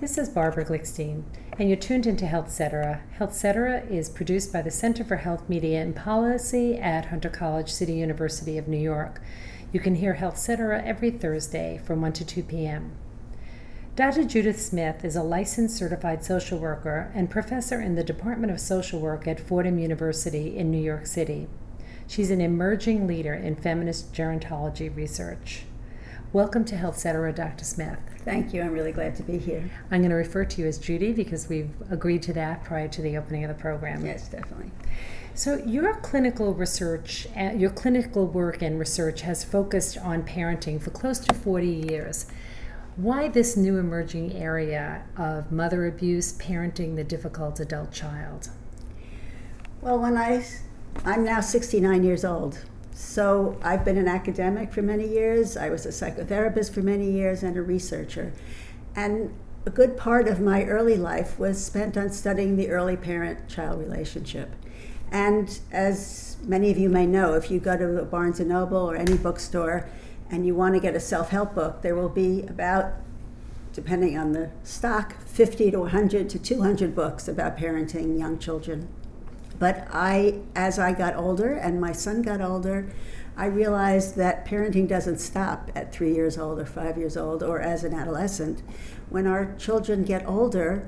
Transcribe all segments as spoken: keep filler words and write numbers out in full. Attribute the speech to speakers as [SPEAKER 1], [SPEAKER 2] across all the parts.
[SPEAKER 1] This is Barbara Glickstein, and you're tuned into HealthCetera. HealthCetera is produced by the Center for Health Media and Policy at Hunter College City University of New York. You can hear HealthCetera every Thursday from one to two p.m. Doctor Judith Smith is a licensed certified social worker and professor in the Department of Social Work at Fordham University in New York City. She's an emerging leader in feminist gerontology research. Welcome to HealthCetera, Doctor Smith.
[SPEAKER 2] Thank you. I'm really glad to be here.
[SPEAKER 1] I'm going to refer to you as Judy because we've agreed to that prior to the opening of the program.
[SPEAKER 2] Yes, definitely.
[SPEAKER 1] So your clinical research, your clinical work and research has focused on parenting for close to forty years. Why this new emerging area of mother abuse, parenting the difficult adult child?
[SPEAKER 2] Well, when I, I'm now sixty-nine years old. So I've been an academic for many years, I was a psychotherapist for many years, and a researcher. And a good part of my early life was spent on studying the early parent-child relationship. And as many of you may know, if you go to a Barnes and Noble or any bookstore and you want to get a self-help book, there will be about, depending on the stock, fifty to one hundred to two hundred books about parenting young children. But I, as I got older and my son got older, I realized that parenting doesn't stop at three years old or five years old or as an adolescent. When our children get older,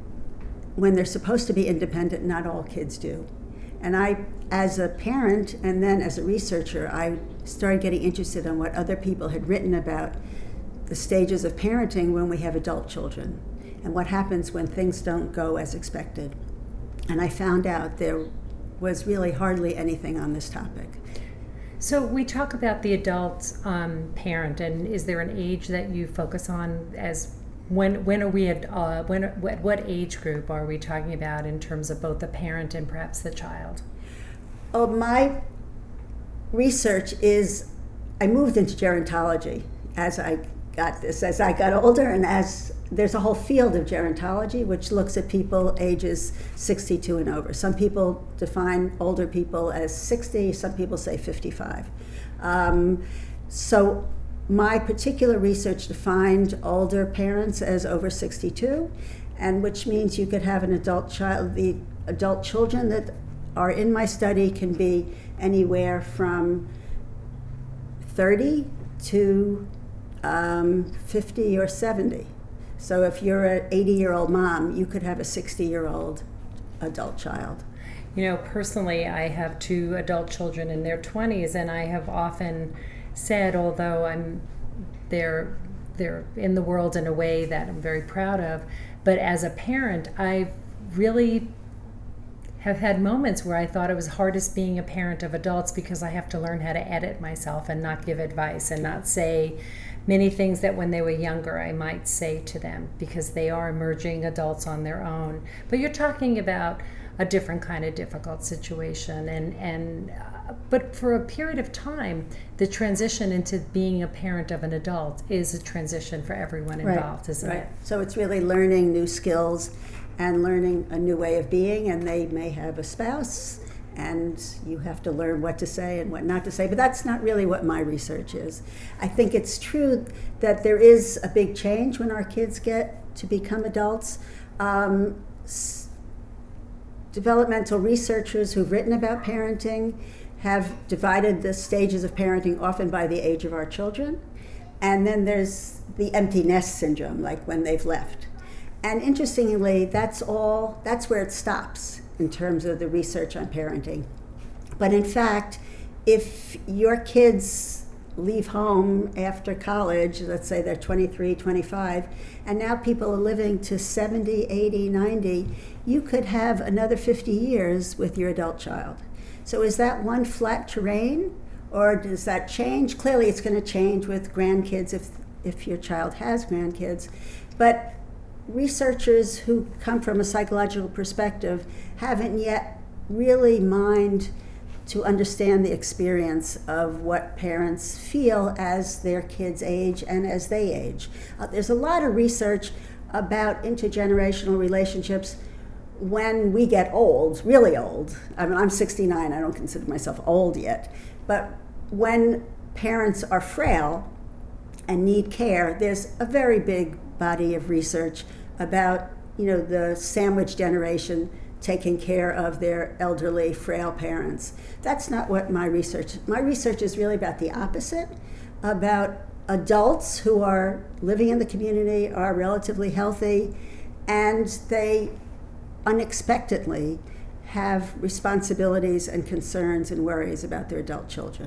[SPEAKER 2] when they're supposed to be independent, not all kids do. And I, as a parent and then as a researcher, I started getting interested in what other people had written about the stages of parenting when we have adult children and what happens when things don't go as expected. And I found out there was really hardly anything on this topic.
[SPEAKER 1] So we talk about the adult um, parent, and is there an age that you focus on as when when are we at uh, when at what age group are we talking about in terms of both the parent and perhaps the child?
[SPEAKER 2] Oh, my research is I moved into gerontology as I got this, as I got older, and as there's a whole field of gerontology which looks at people ages sixty-two and over. Some people define older people as sixty, some people say fifty-five. Um, so my particular research defined older parents as over sixty-two, and which means you could have an adult child. The adult children that are in my study can be anywhere from thirty to um, fifty or seventy. So if you're an eighty-year-old mom, you could have a sixty-year-old adult child.
[SPEAKER 1] You know, personally, I have two adult children in their twenties, and I have often said, although I'm they're they're in the world in a way that I'm very proud of, but as a parent, I've really have had moments where I thought it was hardest being a parent of adults because I have to learn how to edit myself and not give advice and not say many things that when they were younger I might say to them because they are emerging adults on their own. But you're talking about a different kind of difficult situation, and and uh, but for a period of time, the transition into being a parent of an adult is a transition for everyone involved,
[SPEAKER 2] right,
[SPEAKER 1] isn't
[SPEAKER 2] right.
[SPEAKER 1] it?
[SPEAKER 2] So it's really learning new skills and learning a new way of being, and they may have a spouse, and you have to learn what to say and what not to say, but that's not really what my research is. I think it's true that there is a big change when our kids get to become adults. Um, s- developmental researchers who've written about parenting have divided the stages of parenting often by the age of our children, and then there's the empty nest syndrome, like when they've left. And interestingly, that's all, that's where it stops in terms of the research on parenting. But in fact, if your kids leave home after college, let's say they're twenty-three, twenty-five, and now people are living to seventy, eighty, ninety, you could have another fifty years with your adult child. So is that one flat terrain, or does that change? Clearly it's going to change with grandkids if, if your child has grandkids. But researchers who come from a psychological perspective haven't yet really mined to understand the experience of what parents feel as their kids age and as they age. Uh, there's a lot of research about intergenerational relationships when we get old, really old. I mean, I'm sixty-nine, I don't consider myself old yet, but when parents are frail and need care, there's a very big body of research about, you know, the sandwich generation taking care of their elderly, frail parents. That's not what my research, my research is really about the opposite, about adults who are living in the community, are relatively healthy, and they unexpectedly have responsibilities and concerns and worries about their adult children.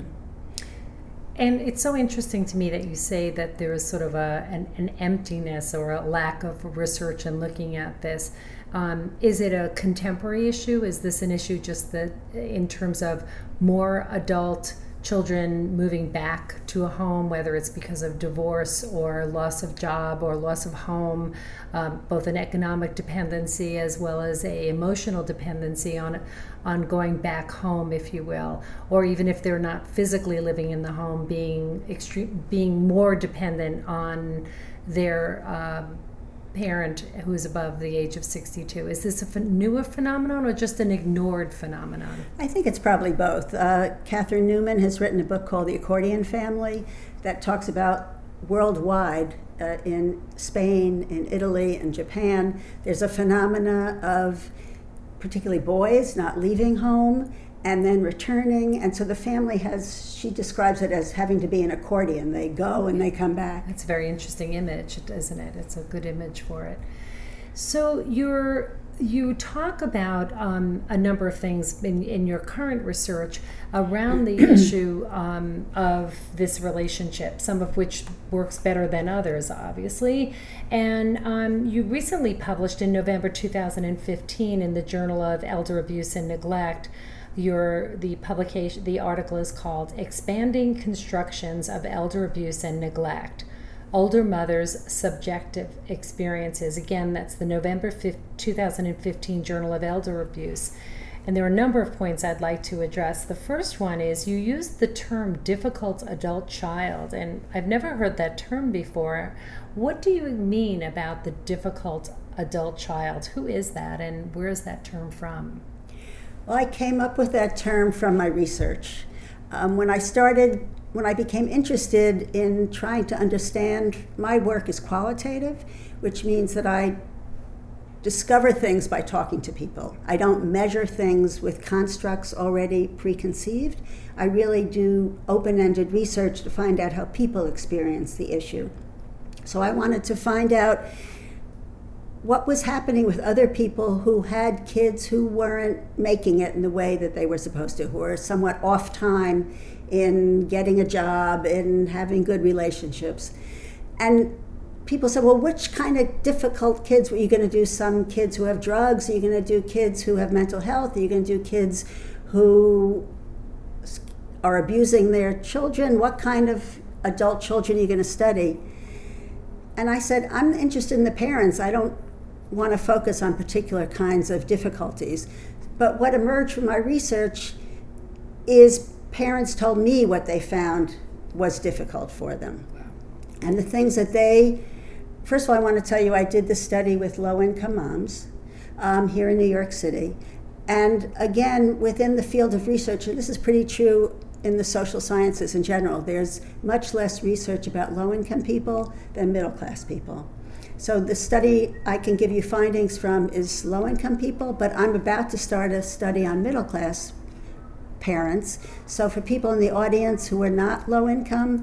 [SPEAKER 1] And it's so interesting to me that you say that there is sort of a an, an emptiness or a lack of research in looking at this. Um, is it a contemporary issue? Is this an issue just that in terms of more adult children moving back to a home, whether it's because of divorce or loss of job or loss of home, um, both an economic dependency as well as a emotional dependency on on going back home, if you will, or even if they're not physically living in the home, being extreme, being more dependent on their um, parent who is above the age of sixty-two. Is this a ph- newer phenomenon or just an ignored phenomenon?
[SPEAKER 2] I think it's probably both. Uh, Catherine Newman has written a book called The Accordion Family that talks about worldwide, uh, in Spain, in Italy, and Japan, there's a phenomena of particularly boys not leaving home and then returning. And so the family has, she describes it as having to be an accordion. They go and they come back.
[SPEAKER 1] It's a very interesting image, isn't it? It's a good image for it. So you're, you talk about um, a number of things in, in your current research around the issue um, of this relationship, some of which works better than others, obviously. And um, you recently published in November two thousand fifteen in the Journal of Elder Abuse and Neglect. Your the publication, the article is called "Expanding Constructions of Elder Abuse and Neglect: Older Mothers' Subjective Experiences." Again, that's the November fifth, two thousand fifteen Journal of Elder Abuse. And there are a number of points I'd like to address. The first one is you used the term difficult adult child, and I've never heard that term before. What do you mean about the difficult adult child? Who is that, and where is that term from?
[SPEAKER 2] Well, I came up with that term from my research. Um, when I started, when I became interested in trying to understand, my work is qualitative, which means that I discover things by talking to people. I don't measure things with constructs already preconceived. I really do open-ended research to find out how people experience the issue. So I wanted to find out what was happening with other people who had kids who weren't making it in the way that they were supposed to, who were somewhat off time in getting a job, in having good relationships. And people said, well, which kind of difficult kids? Were you going to do some kids who have drugs? Are you going to do kids who have mental health? Are you going to do kids who are abusing their children? What kind of adult children are you going to study? And I said, I'm interested in the parents. I don't want to focus on particular kinds of difficulties. But what emerged from my research is parents told me what they found was difficult for them. And the things that they, first of all, I want to tell you, I did this study with low-income moms um, here in New York City. And again, within the field of research, and this is pretty true in the social sciences in general, there's much less research about low-income people than middle-class people. So the study I can give you findings from is low-income people, but I'm about to start a study on middle-class parents. So for people in the audience who are not low-income,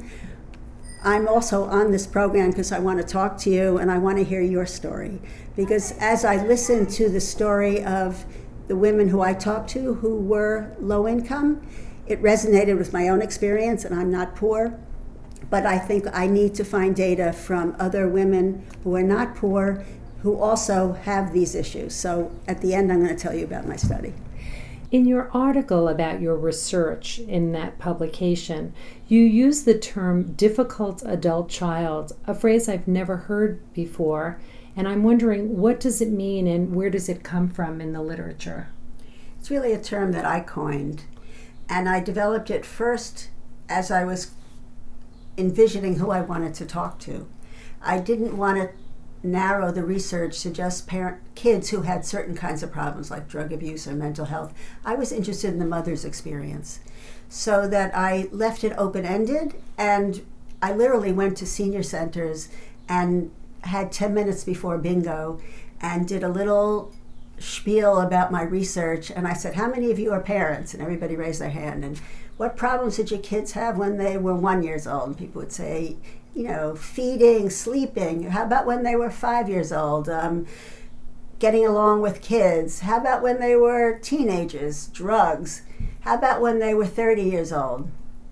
[SPEAKER 2] I'm also on this program because I want to talk to you and I want to hear your story. Because as I listened to the story of the women who I talked to who were low-income, it resonated with my own experience, and I'm not poor. But I think I need to find data from other women who are not poor who also have these issues. So at the end, I'm going to tell you about my study.
[SPEAKER 1] In your article about your research in that publication, you use the term difficult adult child, a phrase I've never heard before, and I'm wondering, what does it mean and where does it come from in the literature?
[SPEAKER 2] It's really a term that I coined, and I developed it first as I was envisioning who I wanted to talk to. I didn't want to narrow the research to just parent kids who had certain kinds of problems like drug abuse or mental health. I was interested in the mother's experience, so that I left it open-ended, and I literally went to senior centers and had ten minutes before bingo and did a little spiel about my research, and I said, how many of you are parents? And everybody raised their hand. And what problems did your kids have when they were one years old? And people would say, you know, feeding, sleeping. How about when they were five years old? Um, getting along with kids. How about when they were teenagers? Drugs. How about when they were thirty years old?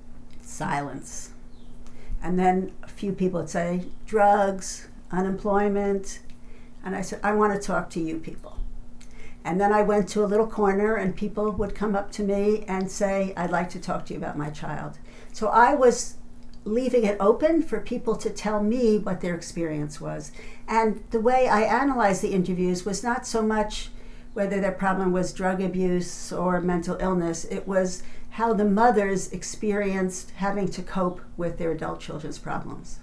[SPEAKER 2] Silence. And then a few people would say, drugs, unemployment. And I said, I want to talk to you people. And then I went to a little corner and people would come up to me and say, I'd like to talk to you about my child. So I was leaving it open for people to tell me what their experience was. And the way I analyzed the interviews was not so much whether their problem was drug abuse or mental illness. It was how the mothers experienced having to cope with their adult children's problems.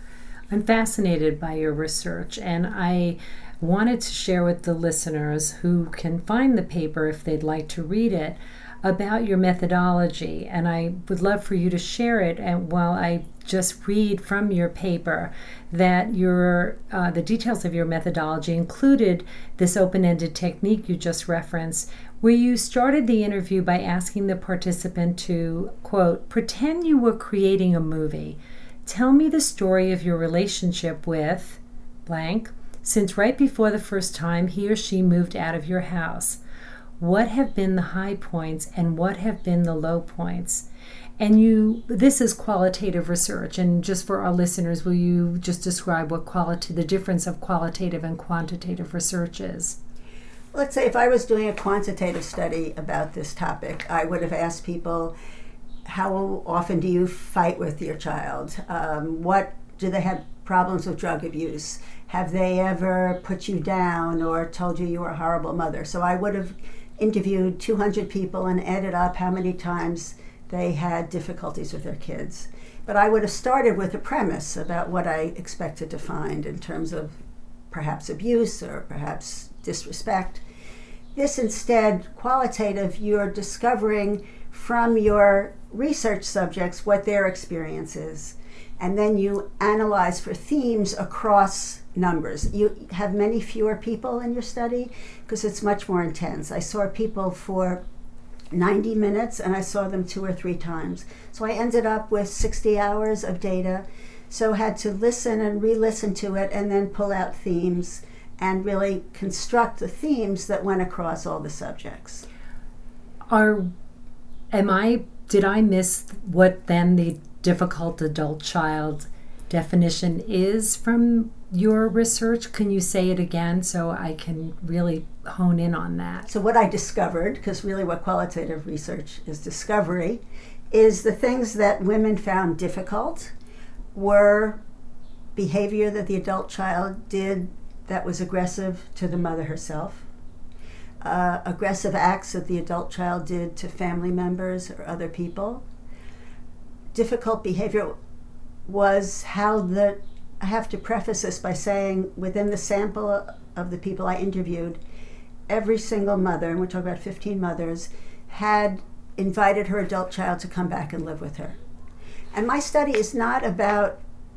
[SPEAKER 1] I'm fascinated by your research, and I wanted to share with the listeners who can find the paper if they'd like to read it about your methodology, and I would love for you to share it. And while I just read from your paper that your uh, the details of your methodology included this open-ended technique you just referenced, where you started the interview by asking the participant to, quote, pretend you were creating a movie. Tell me the story of your relationship with blank since right before the first time he or she moved out of your house. What have been the high points and what have been the low points? And you, this is qualitative research. And just for our listeners, will you just describe what quality, the difference of qualitative and quantitative research is?
[SPEAKER 2] Let's say if I was doing a quantitative study about this topic, I would have asked people, how often do you fight with your child? Um, what do they have problems with drug abuse? Have they ever put you down or told you you were a horrible mother? So I would have interviewed two hundred people and added up how many times they had difficulties with their kids. But I would have started with a premise about what I expected to find in terms of perhaps abuse or perhaps disrespect. This instead, qualitative, you're discovering from your research subjects what their experience is. And then you analyze for themes across numbers. You have many fewer people in your study because it's much more intense. I saw people for ninety minutes and I saw them two or three times. So I ended up with sixty hours of data. So had to listen and re-listen to it and then pull out themes and really construct the themes that went across all the subjects.
[SPEAKER 1] Are, am I, did I miss what then the difficult adult child definition is from your research? Can you say it again so I can really hone in on that?
[SPEAKER 2] So what I discovered, because really what qualitative research is discovery, is the things that women found difficult were behavior that the adult child did that was aggressive to the mother herself, uh, aggressive acts that the adult child did to family members or other people. Difficult behavior was how the, I have to preface this by saying within the sample of the people I interviewed, every single mother, and we're talking about fifteen mothers, had invited her adult child to come back and live with her. And my study is not about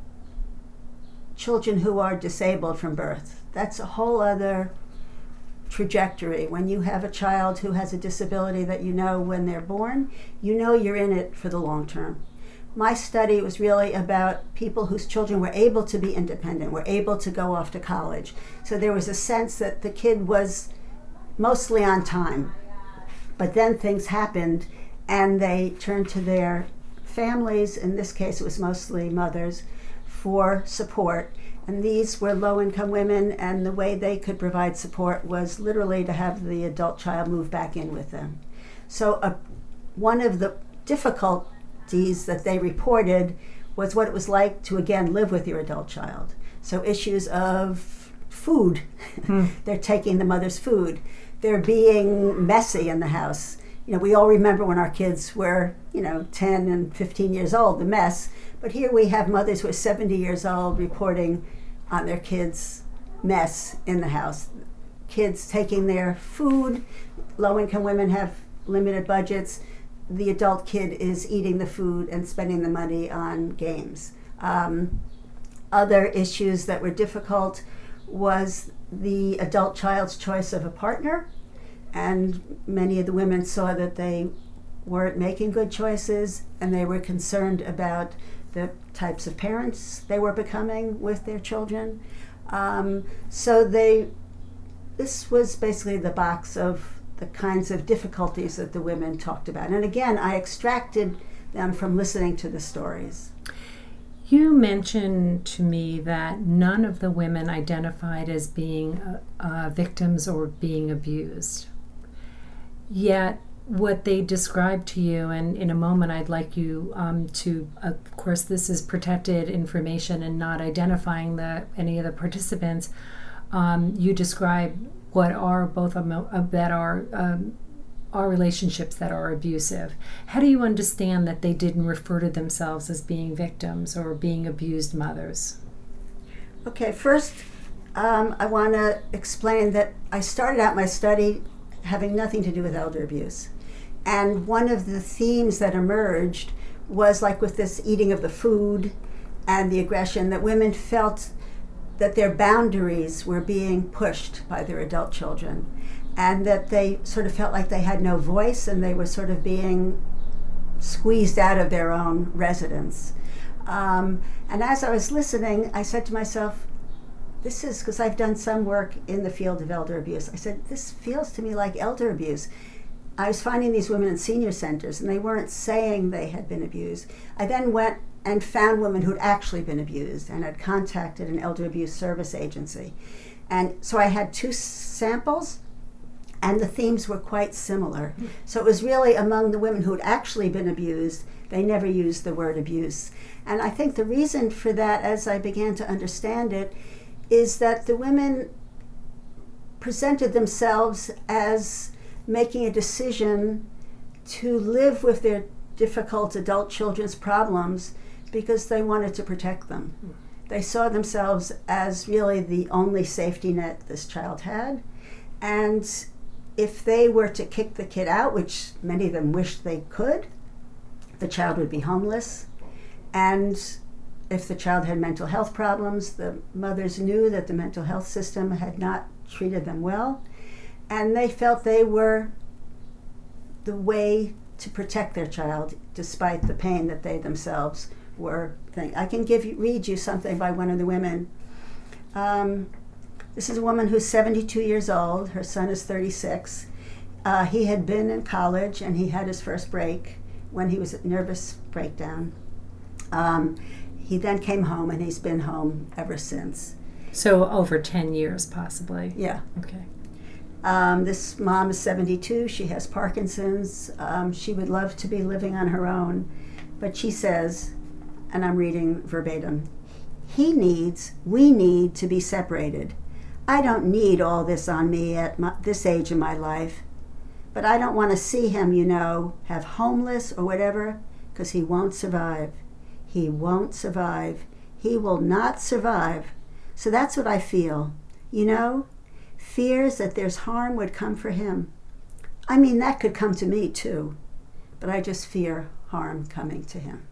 [SPEAKER 2] children who are disabled from birth. That's a whole other trajectory. When you have a child who has a disability that you know when they're born, you know you're in it for the long term. My study was really about people whose children were able to be independent, were able to go off to college. So there was a sense that the kid was mostly on time. But then things happened and they turned to their families, in this case it was mostly mothers, for support. And these were low-income women, and the way they could provide support was literally to have the adult child move back in with them. So uh, one of the difficulties that they reported was what it was like to, again, live with your adult child. So issues of food. Hmm. They're taking the mother's food. They're being messy in the house. You know, we all remember when our kids were, you know, ten and fifteen years old, the mess. But here we have mothers who are seventy years old reporting on their kids' mess in the house. Kids taking their food. Low-income women have limited budgets. The adult kid is eating the food and spending the money on games. Um, other issues that were difficult was the adult child's choice of a partner, and many of the women saw that they weren't making good choices, and they were concerned about the types of parents they were becoming with their children. Um, so they, this was basically the box of the kinds of difficulties that the women talked about. And again, I extracted them from listening to the stories.
[SPEAKER 1] You mentioned to me that none of the women identified as being uh, uh, victims or being abused. Yet, what they described to you, and in a moment I'd like you um, to, of course this is protected information and not identifying the any of the participants, um, you describe what are both emo- uh, that are um, are relationships that are abusive. How do you understand that they didn't refer to themselves as being victims or being abused mothers?
[SPEAKER 2] Okay, first um, I want to explain that I started out my study having nothing to do with elder abuse. And one of the themes that emerged was, like with this eating of the food and the aggression, that women felt that their boundaries were being pushed by their adult children, and that they sort of felt like they had no voice and they were sort of being squeezed out of their own residence. Um, and as I was listening, I said to myself, this is, because I've done some work in the field of elder abuse, I said, this feels to me like elder abuse. I was finding these women in senior centers, and they weren't saying they had been abused. I then went and found women who'd actually been abused and had contacted an elder abuse service agency. And so I had two samples, and the themes were quite similar. So it was really among the women who'd actually been abused, they never used the word abuse. And I think the reason for that, as I began to understand it, is that the women presented themselves as making a decision to live with their difficult adult children's problems because they wanted to protect them. They saw themselves as really the only safety net this child had, and if they were to kick the kid out, which many of them wished they could, the child would be homeless. And if the child had mental health problems, the mothers knew that the mental health system had not treated them well, and they felt they were the way to protect their child despite the pain that they themselves were thinking. I can give you, read you something by one of the women. Um, this is a woman who's seventy-two years old. Her son is thirty-six. Uh, he had been in college and he had his first break when he was at nervous breakdown. Um, he then came home, and he's been home ever since.
[SPEAKER 1] So over ten years possibly.
[SPEAKER 2] Yeah.
[SPEAKER 1] Okay.
[SPEAKER 2] Um, this mom is seventy-two. She has Parkinson's. Um, she would love to be living on her own. But she says, and I'm reading verbatim, he needs, we need to be separated. I don't need all this on me at my, this age in my life. But I don't want to see him, you know, have homeless or whatever, because he won't survive. He won't survive. He will not survive. So that's what I feel. You know? Fears that there's harm would come for him. I mean, that could come to me too, but I just fear harm coming to him.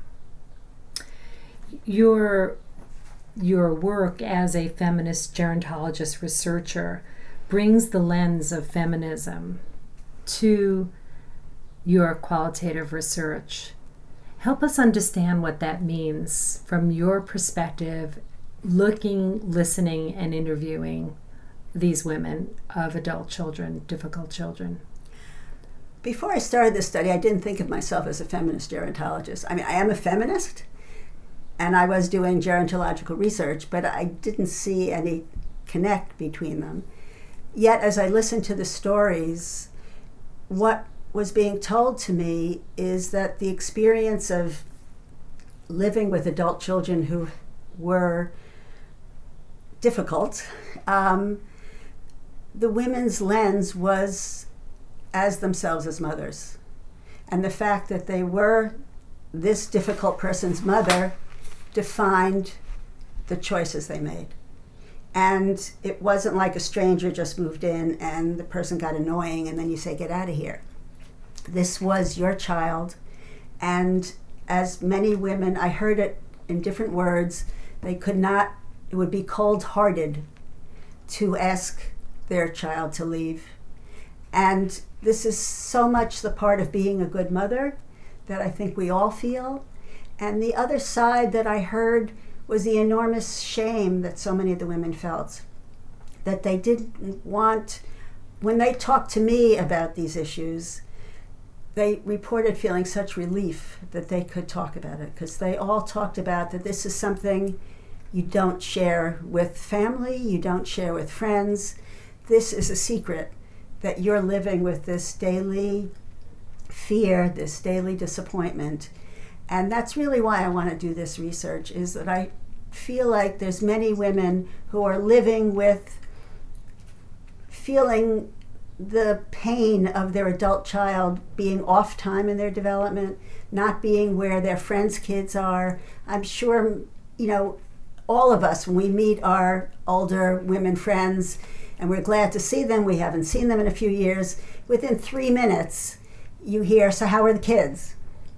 [SPEAKER 1] Your, your work as a feminist gerontologist researcher brings the lens of feminism to your qualitative research. Help us understand what that means from your perspective, looking, listening, and interviewing these women of adult children, difficult children.
[SPEAKER 2] Before I started this study, I didn't think of myself as a feminist gerontologist. I mean, I am a feminist, and I was doing gerontological research, but I didn't see any connect between them. Yet, as I listened to the stories, what was being told to me is that the experience of living with adult children who were difficult, um, the women's lens was as themselves as mothers. And the fact that they were this difficult person's mother defined the choices they made. And it wasn't like a stranger just moved in and the person got annoying and then you say, get out of here. This was your child. And as many women, I heard it in different words, They could not, it would be cold-hearted to ask their child to leave. And this is so much the part of being a good mother that I think we all feel. And the other side that I heard was the enormous shame that so many of the women felt, that they didn't want, when they talked to me about these issues, they reported feeling such relief that they could talk about it, because they all talked about that this is something you don't share with family, you don't share with friends. This is a secret, that you're living with this daily fear, this daily disappointment. And that's really why I want to do this research, is that I feel like there's many women who are living with feeling the pain of their adult child being off time in their development, not being where their friends' kids are. I'm sure, you know, all of us, when we meet our older women friends and we're glad to see them, we haven't seen them in a few years, within three minutes you hear, so how are the kids?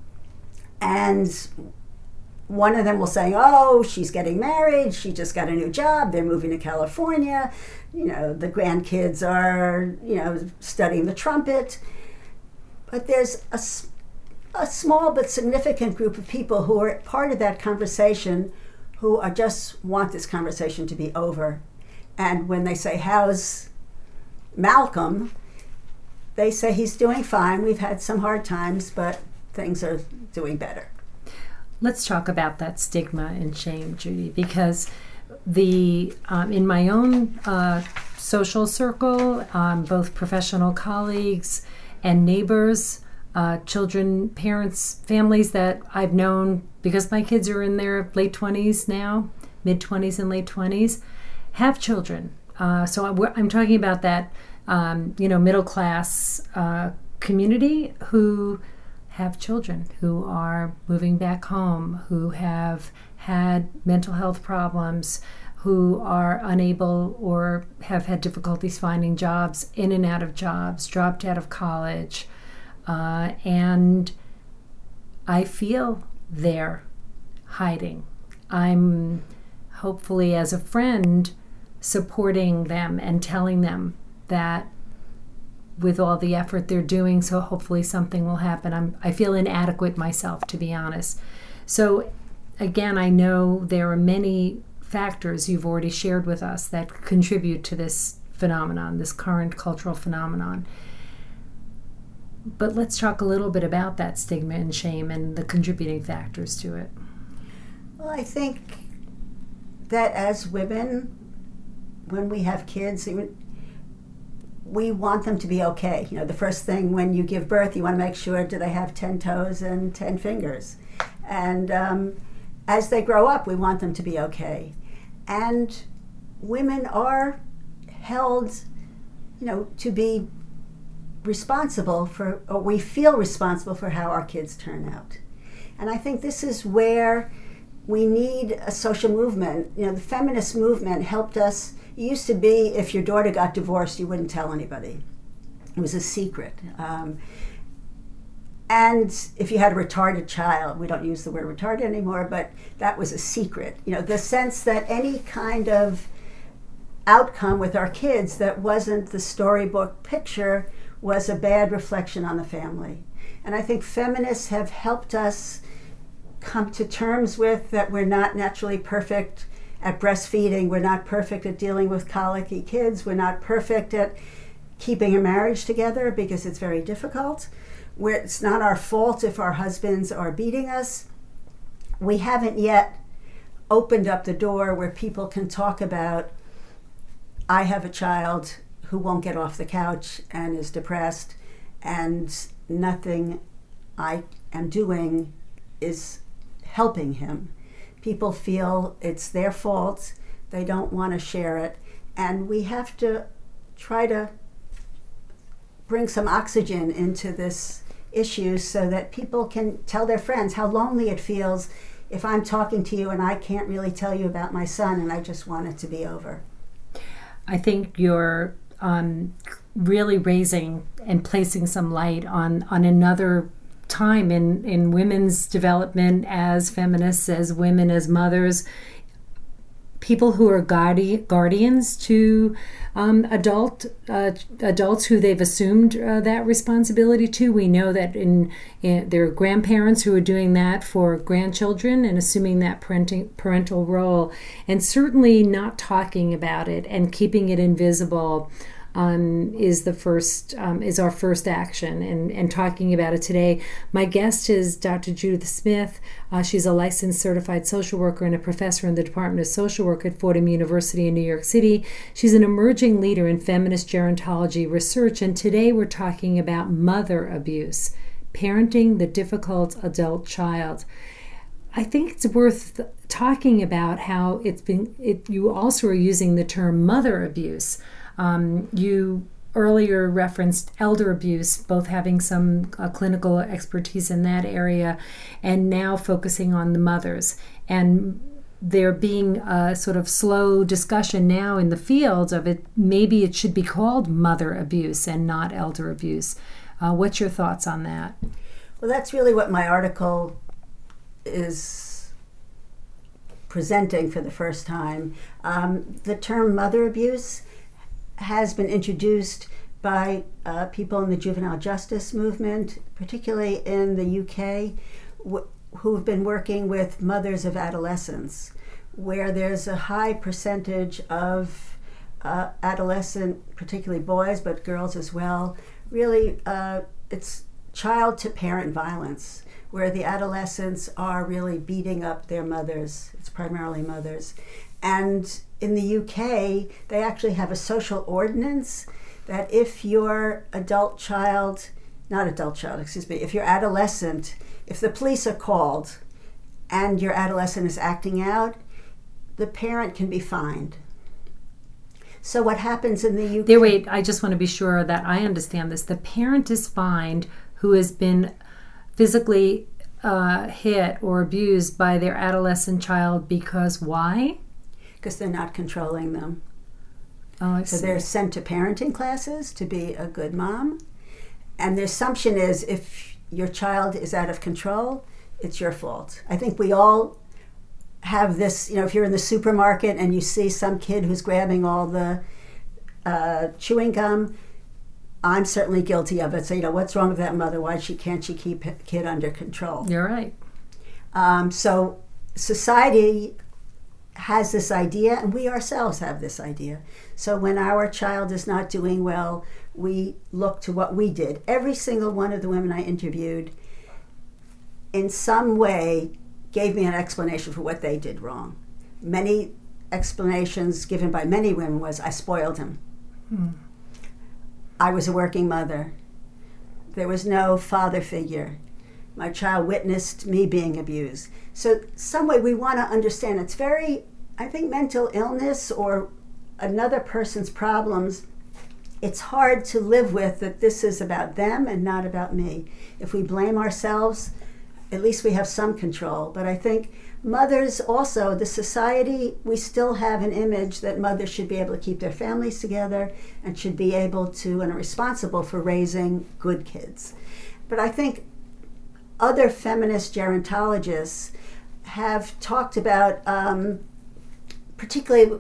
[SPEAKER 2] And one of them will say, oh, she's getting married, she just got a new job, they're moving to California, you know, the grandkids are, you know, studying the trumpet. But there's a, a small but significant group of people who are part of that conversation who are just want this conversation to be over. And when they say, how's Malcolm? They say he's doing fine. We've had some hard times, but things are doing better.
[SPEAKER 1] Let's talk about that stigma and shame, Judy, because the um, in my own uh, social circle, um, both professional colleagues and neighbors, uh, children, parents, families that I've known, because my kids are in their late twenties now, mid-twenties and late twenties, have children. Uh, so I'm, I'm talking about that, um, you know, middle-class uh, community who have children, who are moving back home, who have had mental health problems, who are unable or have had difficulties finding jobs, in and out of jobs, dropped out of college. Uh, and I feel they're hiding. I'm hopefully, as a friend, supporting them and telling them that with all the effort they're doing, so hopefully something will happen. I'm, I feel inadequate myself, to be honest. So again, I know there are many factors you've already shared with us that contribute to this phenomenon, this current cultural phenomenon. But let's talk a little bit about that stigma and shame and the contributing factors to it.
[SPEAKER 2] Well, I think that as women, when we have kids, we want them to be okay. You know, the first thing when you give birth, you want to make sure, do they have ten toes and ten fingers? And um, as they grow up, we want them to be okay. And women are held, you know, to be responsible for, or we feel responsible for how our kids turn out. And I think this is where we need a social movement. You know, the feminist movement helped us. It used to be, if your daughter got divorced, you wouldn't tell anybody. It was a secret. Um, and if you had a retarded child, we don't use the word retarded anymore, but that was a secret. You know, the sense that any kind of outcome with our kids that wasn't the storybook picture was a bad reflection on the family. And I think feminists have helped us come to terms with that we're not naturally perfect at breastfeeding, we're not perfect at dealing with colicky kids, we're not perfect at keeping a marriage together because it's very difficult. We're, it's not our fault if our husbands are beating us. We haven't yet opened up the door where people can talk about, I have a child who won't get off the couch and is depressed, and nothing I am doing is helping him. People feel it's their fault, they don't want to share it, and we have to try to bring some oxygen into this issue so that people can tell their friends how lonely it feels if I'm talking to you and I can't really tell you about my son and I just want it to be over.
[SPEAKER 1] I think you're um, really raising and placing some light on, on another time in, in women's development as feminists, as women, as mothers, people who are guardi- guardians to um, adult uh, adults who they've assumed uh, that responsibility to. We know that in, in there are grandparents who are doing that for grandchildren and assuming that parenting, parental role, and certainly not talking about it and keeping it invisible Um, is the first um, is our first action, and, and talking about it today. My guest is Doctor Judith Smith. Uh, she's a licensed certified social worker and a professor in the Department of Social Work at Fordham University in New York City. She's an emerging leader in feminist gerontology research, and today we're talking about mother abuse, parenting the difficult adult child. I think it's worth talking about how it's been. It, you also are using the term mother abuse. Um, you earlier referenced elder abuse, both having some uh, clinical expertise in that area, and now focusing on the mothers. And there being a sort of slow discussion now in the field of it, maybe it should be called mother abuse and not elder abuse. Uh, what's your thoughts on that?
[SPEAKER 2] Well, that's really what my article is presenting for the first time. Um, the term mother abuse has been introduced by uh, people in the juvenile justice movement, particularly in the U K, wh- who have been working with mothers of adolescents, where there's a high percentage of uh, adolescent, particularly boys, but girls as well. Really, uh, it's child-to-parent violence, where the adolescents are really beating up their mothers. It's primarily mothers. And in the U K, they actually have a social ordinance that if your adult child, not adult child, excuse me, if your adolescent, if the police are called and your adolescent is acting out, the parent can be fined. So what happens in the U K...
[SPEAKER 1] There, wait, I just want to be sure that I understand this. The parent is fined who has been physically uh, hit or abused by their adolescent child because why? Because
[SPEAKER 2] they're not controlling them.
[SPEAKER 1] Oh, I
[SPEAKER 2] so
[SPEAKER 1] see.
[SPEAKER 2] They're sent to parenting classes to be a good mom. And the assumption is if your child is out of control, it's your fault. I think we all have this, you know, if you're in the supermarket and you see some kid who's grabbing all the uh, chewing gum, I'm certainly guilty of it. So, you know, what's wrong with that mother? Why she can't she keep a kid under control?
[SPEAKER 1] You're right.
[SPEAKER 2] Um, so society has this idea, and we ourselves have this idea. So when our child is not doing well, we look to what we did. Every single one of the women I interviewed in some way gave me an explanation for what they did wrong. Many explanations given by many women was, I spoiled him. Hmm. I was a working mother. There was no father figure. My child witnessed me being abused. So some way we want to understand it's very, I think mental illness or another person's problems, it's hard to live with that this is about them and not about me. If we blame ourselves, at least we have some control. But I think mothers also, the society, we still have an image that mothers should be able to keep their families together and should be able to and are responsible for raising good kids. But I think other feminist gerontologists have talked about, um, particularly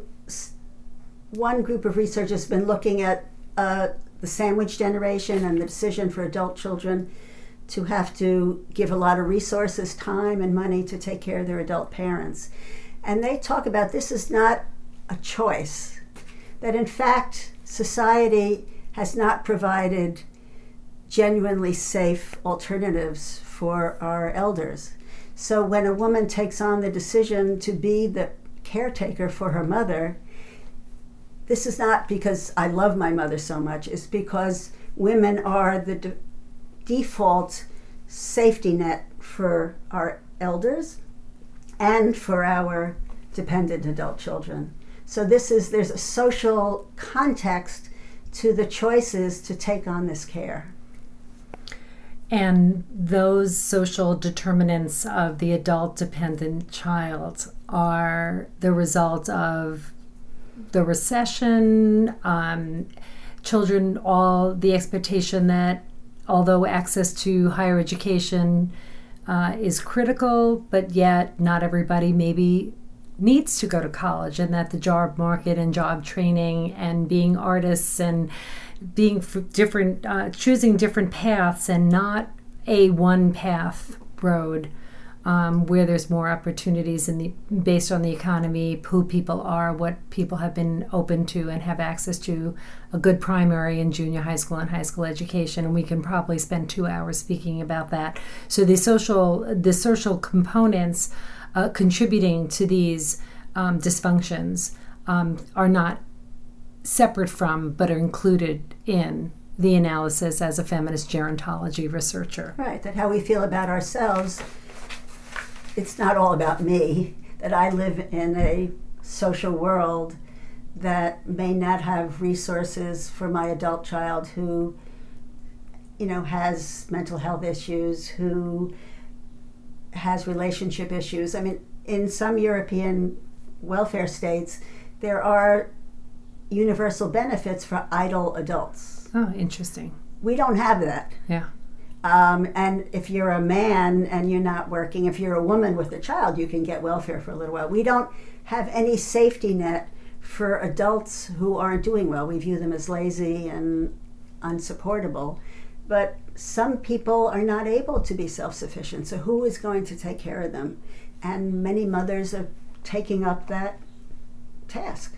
[SPEAKER 2] one group of researchers has been looking at uh, the sandwich generation and the decision for adult children to have to give a lot of resources, time, and money to take care of their adult parents. And they talk about this is not a choice, that in fact society has not provided genuinely safe alternatives for our elders. So when a woman takes on the decision to be the caretaker for her mother, this is not because I love my mother so much, it's because women are the de- default safety net for our elders and for our dependent adult children. So this is, there's a social context to the choices to take on this care.
[SPEAKER 1] And those social determinants of the adult dependent child are the result of the recession, um, children, all the expectation that although access to higher education uh, is critical, but yet not everybody maybe needs to go to college, and that the job market and job training and being artists and being different, uh, choosing different paths and not a one path road, um, where there's more opportunities in the based on the economy, who people are, what people have been open to and have access to, a good primary and junior high school and high school education, and we can probably spend two hours speaking about that. So the social the social components uh, contributing to these um, dysfunctions um, are not separate from, but are included in the analysis as a feminist gerontology researcher.
[SPEAKER 2] Right, that how we feel about ourselves, it's not all about me, that I live in a social world that may not have resources for my adult child who, you know, has mental health issues, who has relationship issues. I mean, in some European welfare states, there are universal benefits for idle adults.
[SPEAKER 1] Oh, interesting.
[SPEAKER 2] We don't have that.
[SPEAKER 1] Yeah.
[SPEAKER 2] Um, and if you're a man and you're not working, if you're a woman with a child, you can get welfare for a little while. We don't have any safety net for adults who aren't doing well. We view them as lazy and unsupportable. But some people are not able to be self-sufficient, so who is going to take care of them? And many mothers are taking up that task.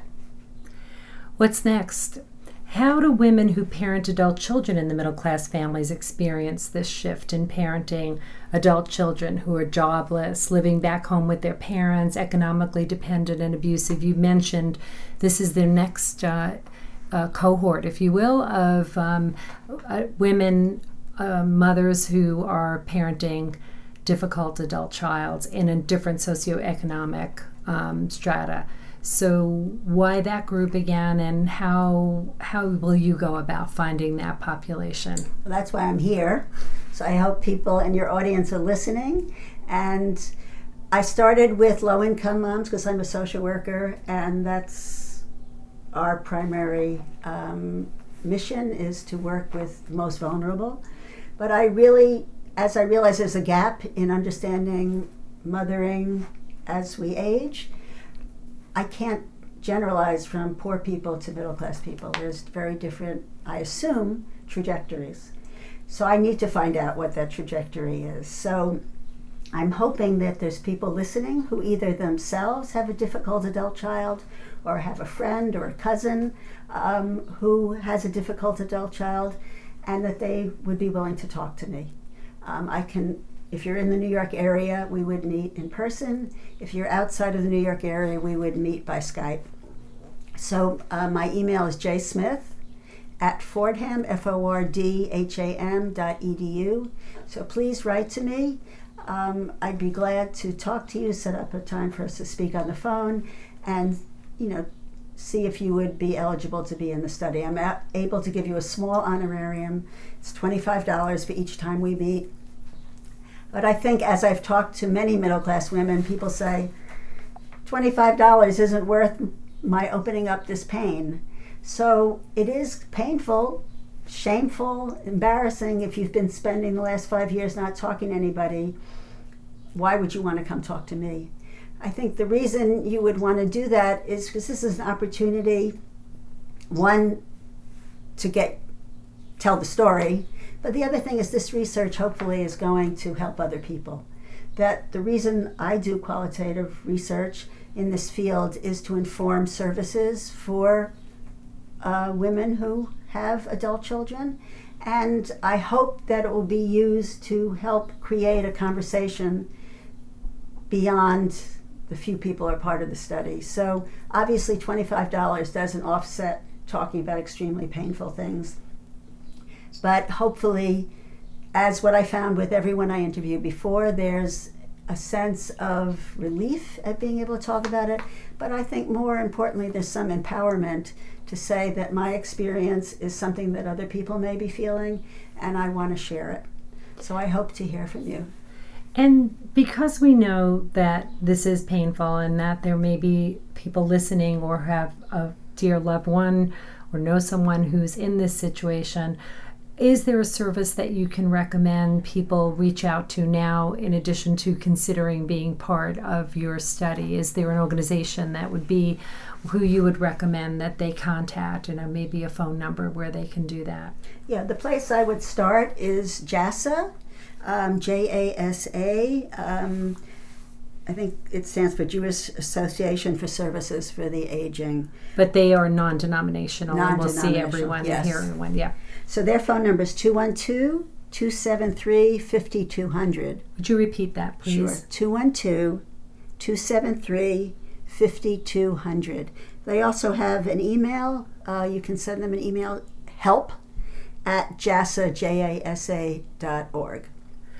[SPEAKER 1] What's next? How do women who parent adult children in the middle-class families experience this shift in parenting adult children who are jobless, living back home with their parents, economically dependent and abusive? You mentioned this is the next uh, uh, cohort, if you will, of um, uh, women, uh, mothers who are parenting difficult adult child in a different socioeconomic um, strata. So why that group again, and how how will you go about finding that population?
[SPEAKER 2] Well, that's why I'm here. So I hope people in your audience are listening. And I started with low-income moms because I'm a social worker, and that's our primary um, mission, is to work with the most vulnerable. But I really, as I realize there's a gap in understanding mothering as we age, I can't generalize from poor people to middle-class people. There's very different, I assume, trajectories. So I need to find out what that trajectory is. So I'm hoping that there's people listening who either themselves have a difficult adult child, or have a friend or a cousin um, who has a difficult adult child, and that they would be willing to talk to me. Um, I can If you're in the New York area, we would meet in person. If you're outside of the New York area, we would meet by Skype. So uh, my email is jsmith at fordham, F O R D H A M dot E D U. So please write to me. Um, I'd be glad to talk to you, set up a time for us to speak on the phone, and, you know, see if you would be eligible to be in the study. I'm a- able to give you a small honorarium. It's twenty-five dollars for each time we meet. But I think, as I've talked to many middle-class women, people say, twenty-five dollars isn't worth my opening up this pain. So it is painful, shameful, embarrassing. If you've been spending the last five years not talking to anybody, why would you want to come talk to me? I think the reason you would want to do that is because this is an opportunity, one, to get tell the story. But the other thing is, this research hopefully is going to help other people. That the reason I do qualitative research in this field is to inform services for uh, women who have adult children. And I hope that it will be used to help create a conversation beyond the few people who are part of the study. So obviously twenty-five dollars doesn't offset talking about extremely painful things. But hopefully, as what I found with everyone I interviewed before, there's a sense of relief at being able to talk about it. But I think more importantly, there's some empowerment to say that my experience is something that other people may be feeling, and I want to share it. So I hope to hear from you.
[SPEAKER 1] And because we know that this is painful, and that there may be people listening or have a dear loved one or know someone who's in this situation, is there a service that you can recommend people reach out to now in addition to considering being part of your study? Is there an organization that would be who you would recommend that they contact, and maybe a phone number where they can do that?
[SPEAKER 2] Yeah, the place I would start is JASA, um, J A S A. Um, I think it stands for Jewish Association for Services for the Aging.
[SPEAKER 1] But they are non-denominational, and we'll see
[SPEAKER 2] Non-denominational,
[SPEAKER 1] everyone
[SPEAKER 2] yes.
[SPEAKER 1] and hear everyone. Yeah.
[SPEAKER 2] So their phone number is two one two, two seven three, five two zero zero.
[SPEAKER 1] Would you repeat that, please?
[SPEAKER 2] Sure. two one two, two seven three, five two zero zero. They also have an email. Uh, you can send them an email, help at jasa, J A S A dot org.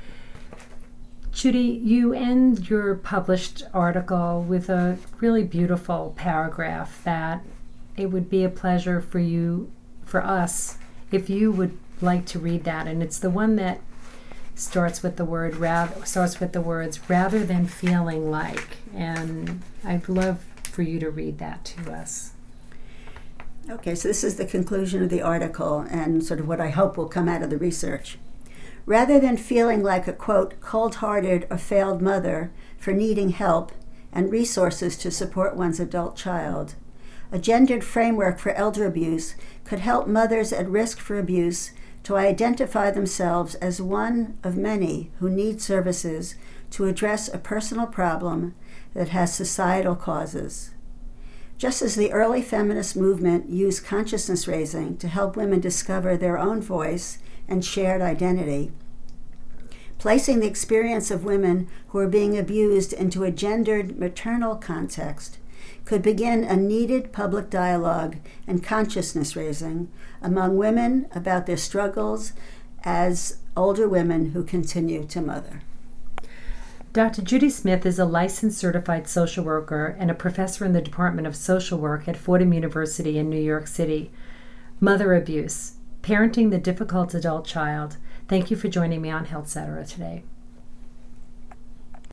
[SPEAKER 1] Judy, you end your published article with a really beautiful paragraph that it would be a pleasure for you, for us, if you would like to read that. And it's the one that starts with the word rather, starts with the words rather than feeling like. And I'd love for you to read that to us.
[SPEAKER 2] Okay, so this is the conclusion of the article and sort of what I hope will come out of the research. Rather than feeling like a, quote, cold-hearted or failed mother for needing help and resources to support one's adult child, a gendered framework for elder abuse could help mothers at risk for abuse to identify themselves as one of many who need services to address a personal problem that has societal causes. Just as the early feminist movement used consciousness raising to help women discover their own voice and shared identity, placing the experience of women who are being abused into a gendered maternal context could begin a needed public dialogue and consciousness raising among women about their struggles as older women who continue to mother.
[SPEAKER 1] Doctor Judy Smith is a licensed certified social worker and a professor in the Department of Social Work at Fordham University in New York City. Mother abuse, parenting the difficult adult child. Thank you for joining me on Health Cetera today.